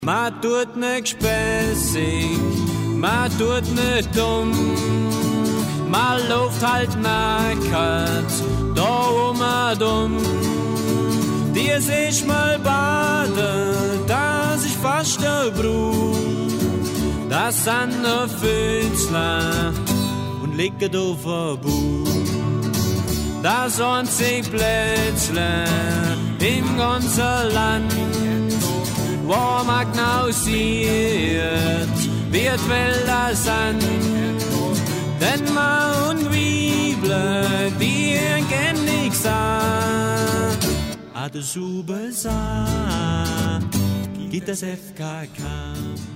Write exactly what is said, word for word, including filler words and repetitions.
Ma tut nicht späßig, ma tut nicht dumm, ma läuft halt nackert, da um und um. Die sich mal baden, dass ich fast der Brut, das an der Fützler und liegt auf der Buh. Das einzig Plätzle im ganzen Land, wo man genau sieht, wird Wälder Sand. Denn Ma und Wible, die kennen nix an. A de Sube sah, gibt das F K K.